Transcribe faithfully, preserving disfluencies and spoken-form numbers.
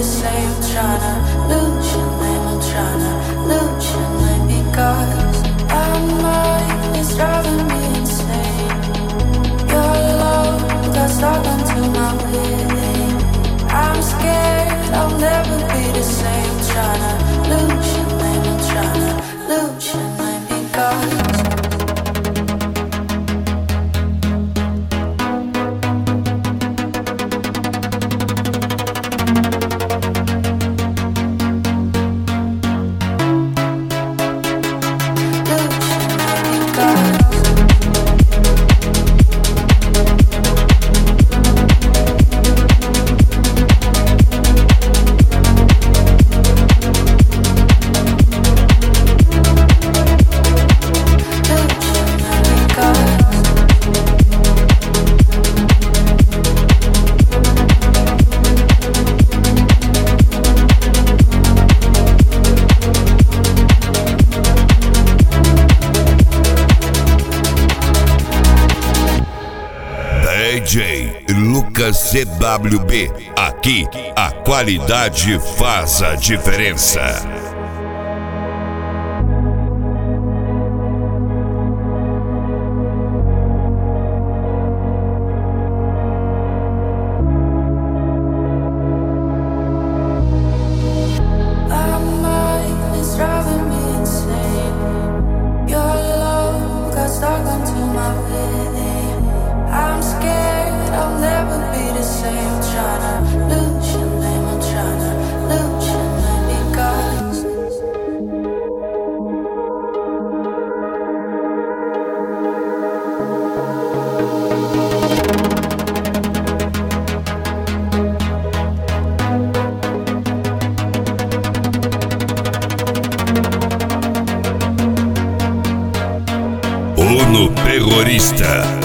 same. Tryna lose your name, I'm tryna lose your name because our mind is driving me insane. Your love got stuck onto my feeling. I'm scared I'll never be the same. Tryna lose your name, I'm tryna lose your name because D J Lucas C W B, aqui a qualidade faz a diferença. Uno Terrorista.